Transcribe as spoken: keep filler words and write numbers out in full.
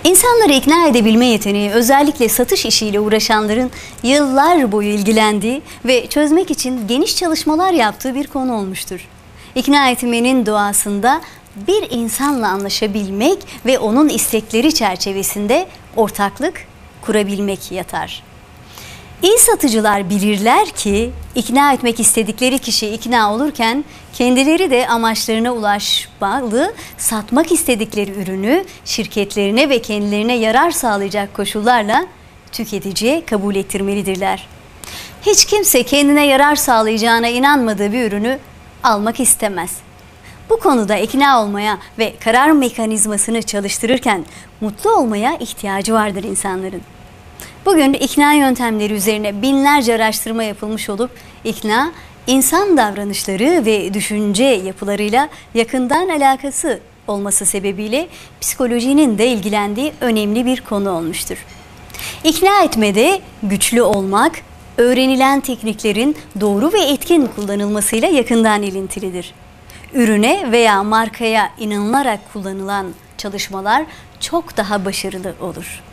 İnsanları ikna edebilme yeteneği özellikle satış işiyle uğraşanların yıllar boyu ilgilendiği ve çözmek için geniş çalışmalar yaptığı bir konu olmuştur. İkna etmenin doğasında bir insanla anlaşabilmek ve onun istekleri çerçevesinde ortaklık kurabilmek yatar. İyi satıcılar bilirler ki ikna etmek istedikleri kişi ikna olurken kendileri de amaçlarına ulaşmalı, satmak istedikleri ürünü şirketlerine ve kendilerine yarar sağlayacak koşullarla tüketiciye kabul ettirmelidirler. Hiç kimse kendine yarar sağlayacağına inanmadığı bir ürünü almak istemez. Bu konuda ikna olmaya ve karar mekanizmasını çalıştırırken mutlu olmaya ihtiyacı vardır insanların. Bugün ikna yöntemleri üzerine binlerce araştırma yapılmış olup ikna, insan davranışları ve düşünce yapılarıyla yakından alakası olması sebebiyle psikolojinin de ilgilendiği önemli bir konu olmuştur. İkna etmede güçlü olmak, öğrenilen tekniklerin doğru ve etkin kullanılmasıyla yakından ilintilidir. Ürüne veya markaya inanılarak kullanılan çalışmalar çok daha başarılı olur.